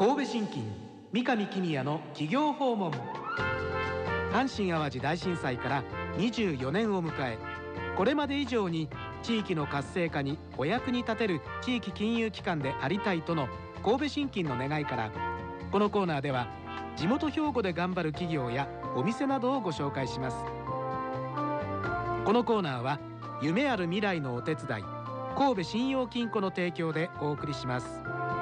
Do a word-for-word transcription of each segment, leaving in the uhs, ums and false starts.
神戸信金三上公也の企業訪問。阪神・淡路大震災からにじゅうよねんを迎え、これまで以上に地域の活性化にお役に立てる地域金融機関でありたいとの神戸信金の願いから、このコーナーでは地元兵庫で頑張る企業やお店などをご紹介します。このコーナーは夢ある未来のお手伝い、神戸信用金庫の提供でお送りします。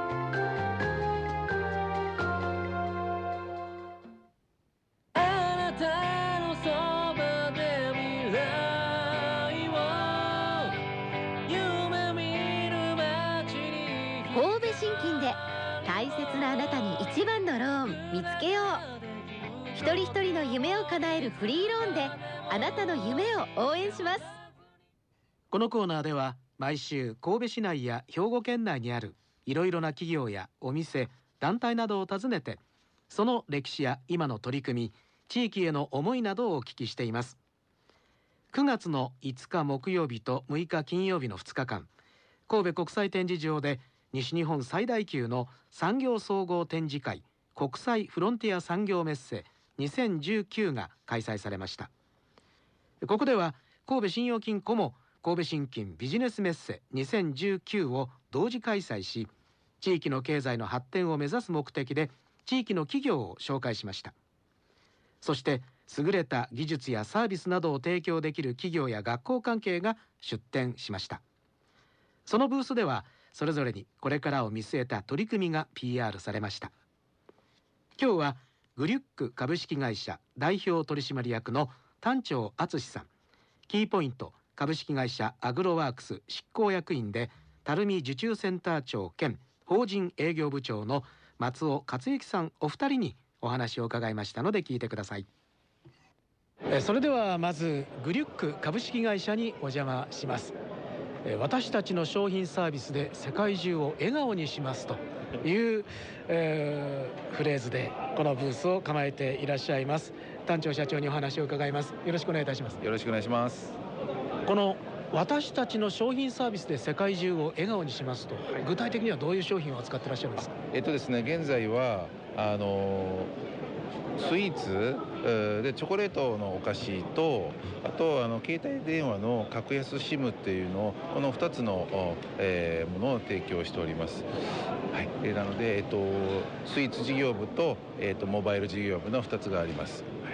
神戸信金で大切なあなたに一番のローン見つけよう。一人一人の夢を叶えるフリーローンであなたの夢を応援します。 このコーナーでは毎週神戸市内や兵庫県内にあるいろいろな企業やお店、団体などを訪ねて、その歴史や今の取り組み、地域への思いなどをお聞きしています。くがつのいつか木曜日とむいか金曜日のふつかかん、神戸国際展示場で西日本最大級の産業総合展示会、国際フロンティア産業メッセにせんじゅうきゅうが開催されました。ここでは神戸信用金庫も神戸信金ビジネスメッセにせんじゅうきゅうを同時開催し、地域の経済の発展を目指す目的で地域の企業を紹介しました。そして優れた技術やサービスなどを提供できる企業や学校関係が出展しました。そのブースではそれぞれにこれからを見据えた取り組みが ピーアール されました。今日はグリュック株式会社代表取締役の丹長敦さん、キーポイント株式会社アグロワークス執行役員で垂水受注センター長兼法人営業部長の松尾克之さん、お二人にお話を伺いましたので聞いてください。えそれではまずグリュック株式会社にお邪魔します。私たちの商品サービスで世界中を笑顔にしますという、えー、フレーズでこのブースを構えていらっしゃいます丹長社長にお話を伺います。よろしくお願いいたします。 よろしくお願いします。 この私たちの商品サービスで世界中を笑顔にしますと、はい、具体的にはどういう商品を扱ってらっしゃるんですか？ えっとですね現在はあのスイーツでチョコレートのお菓子と、あとあの携帯電話の格安 シム っていうのをこのふたつの、えー、ものを提供しております。はい、えー、なので、えっと、スイーツ事業部と、えっと、モバイル事業部のふたつがあります。はい、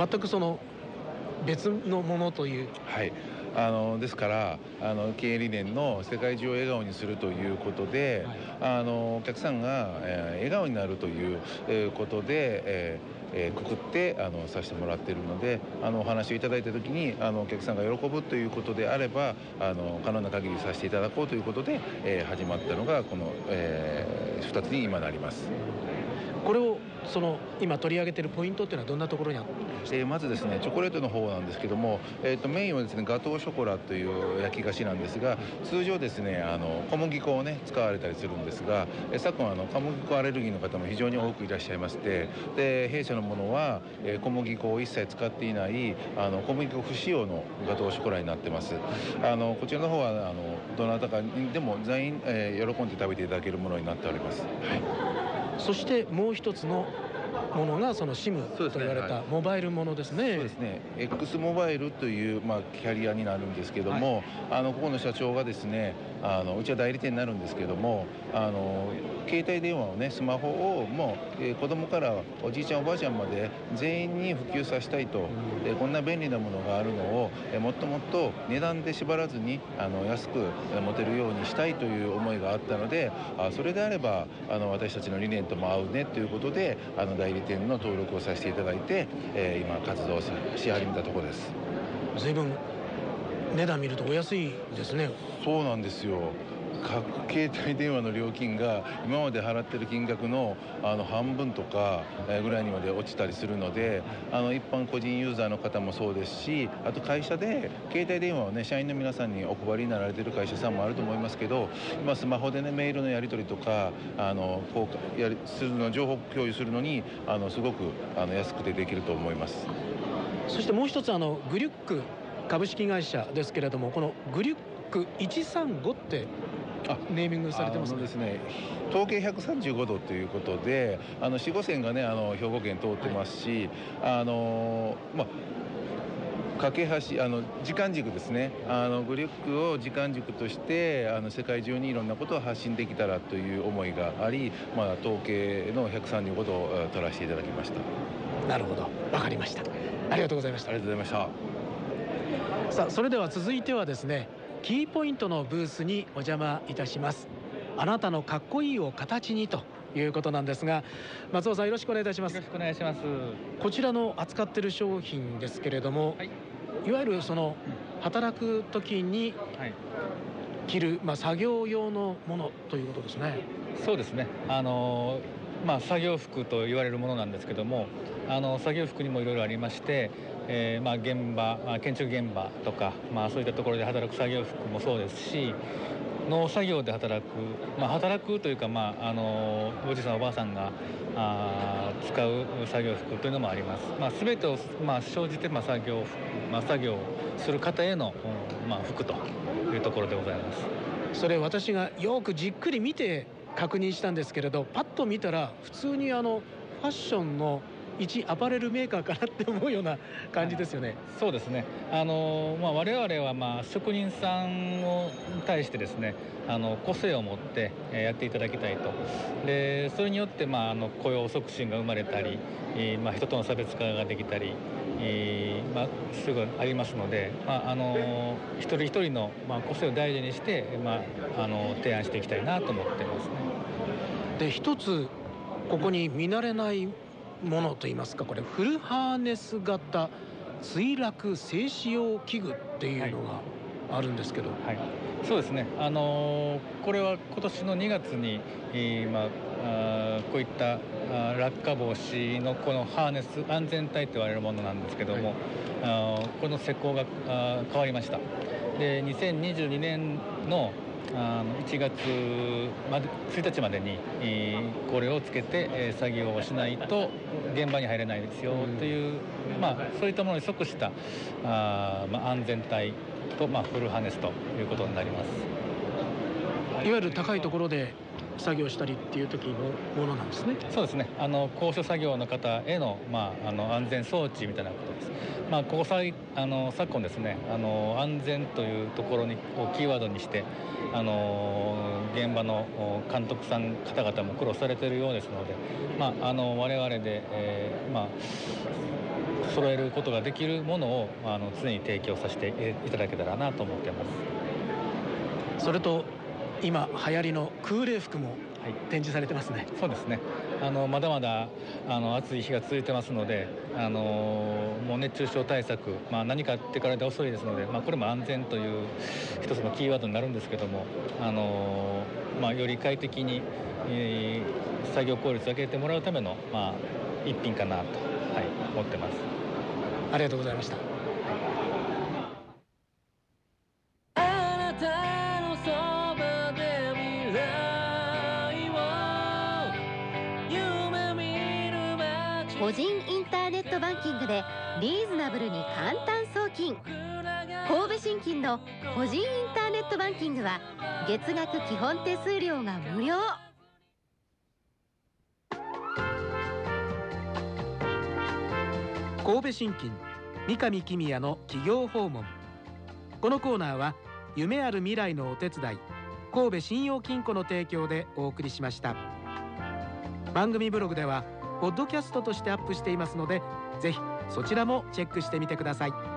全くその別のものという。 はい、あのですからあの経営理念の世界中を笑顔にするということで、はい、あのお客さんが、えー、笑顔になるという、えー、ことで、えーえー、くくってあのさせてもらっているので、あのお話をいただいた時にあのお客さんが喜ぶということであればあの可能な限りさせていただこうということで、えー、始まったのがこの、えー、ふたつに今なります。 これをその今取り上げているポイントっていうのはどんなところにあるんですか？ えー、まずですねチョコレートの方なんですけども、えー、とメインはですねガトーショコラという焼き菓子なんですが、通常ですねあの小麦粉をね使われたりするんですが、えー、昨今あの小麦粉アレルギーの方も非常に多くいらっしゃいまして、で弊社のものは、えー、小麦粉を一切使っていないあの小麦粉不使用のガトーショコラになってます。あのこちらの方はあのどなたかにでも全員、えー、喜んで食べていただけるものになっております。はい、 そしてもう一つのものがその シム と言われたモバイルものですね。 そうですね X モバイルという、まあ、キャリアになるんですけども、はい、あのここの社長がですねあのうちは代理店になるんですけども、あの携帯電話をねスマホをもう、えー、子供からおじいちゃんおばあちゃんまで全員に普及させたいと、うん、でこんな便利なものがあるのを、えー、もっともっと値段で縛らずにあの安く持てるようにしたいという思いがあったので、あそれであればあの私たちの理念とも合うねということであの代理店の登録をさせていただいて、えー、今活動し始めたところです。 随分値段見るとお安いですね。 そうなんですよ。携帯電話の料金が今まで払ってる金額のあの半分とかぐらいにまで落ちたりするので、あの一般個人ユーザーの方もそうですし、あと会社で携帯電話をね社員の皆さんにお配りになられてる会社さんもあると思いますけど、今スマホでねメールのやり取りとかあのこうやりするの情報共有するのにあのすごくあの安くてできると思います。 そしてもう一つあのグリュック株式会社ですけれども、このグリュックいちさんごってネーミングされてますね。 あのですね、東経ひゃくさんじゅうごどということで、あの四五線がね、あの兵庫県通ってますし、はい、あのまあ架け橋、あの時間軸ですね、あのグリュックを時間軸としてあの世界中にいろんなことを発信できたらという思いがあり、まあ、統計のひゃくさんじゅうごどを取らせていただきました。 なるほど、わかりました。ありがとうございました。 ありがとうございました。さあ、それでは続いてはですね、キーポイントのブースにお邪魔いたします。あなたのかっこいいを形にということなんですが、松尾さん、よろしくお願いいたします。 よろしくお願いします。 こちらの扱っている商品ですけれども、はい、いわゆるその働く時に着る、まあ、作業用のものということですね。 そうですね、あのまあ、作業服と言われるものなんですけども、あの作業服にもいろいろありまして、えーまあ、現場、まあ、建築現場とか、まあ、そういったところで働く作業服もそうですし、農作業で働く、まあ、働くというか、まあ、あのおじいさんおばあさんがあ使う作業服というのもあります。まあ、全てを、まあ、生じて、まあ、作業服、まあ、作業する方への、まあ、服というところでございます。 それ私がよくじっくり見て確認したんですけれど、パッと見たら普通にあのファッションの一アパレルメーカーかなって思うような感じですよね。はい、 そうですね。あのまあ我々はまあ職人さんを対してですね、あの個性を持ってやっていただきたいと。で、それによってまああの雇用促進が生まれたり、えー、まあ人との差別化ができたり、えー、まあすぐありますので、まああの一人一人のまあ個性を大事にしてまああの提案していきたいなと思ってますね。 で、一つここに見慣れないものといいますか、これフルハーネス型墜落静止用器具っていうのがあるんですけど、 はいはい、そうですね、あのー、これは今年のにがつに、えーまあ、あこういったあ落下防止のこのハーネス安全帯と言われるものなんですけども、はい、あこの施工があ変わりました。で、にせんにじゅうにねんのあのいちがつまでついたちまでに、えー、これをつけて、えー、作業をしないと現場に入れないですよという、まあ、そういったものに即したあ、まあ、安全帯と、まあ、フルハーネスということになります。 いわゆる高いところで作業したりっていう時のものなんですね。 そうですね、あの高所作業の方への、まあ、あの安全装置みたいなことです。まあ、ここさあの昨今ですね、あの安全というところにをキーワードにしてあの現場の監督さん方々も苦労されているようですので、まあ、あの我々で、えーまあ、揃えることができるものをあの常に提供させていただけたらなと思っています。 それと今流行りの空冷服も展示されてますね。はい、 そうですね、あのまだまだあの暑い日が続いてますので、あのもう熱中症対策、まあ、何かあってからで遅いですので、まあ、これも安全という一つのキーワードになるんですけども、あの、まあ、より快適に、えー、作業効率を上げてもらうための、まあ、一品かなと、はい、思ってます。 ありがとうございました。 個人インターネットバンキングでリーズナブルに簡単送金。神戸信金の個人インターネットバンキングは月額基本手数料が無料。 神戸信金三上公也の企業訪問。このコーナーは夢ある未来のお手伝い神戸信用金庫の提供でお送りしました。番組ブログではポッドキャストとしてアップしていますので、ぜひそちらもチェックしてみてください。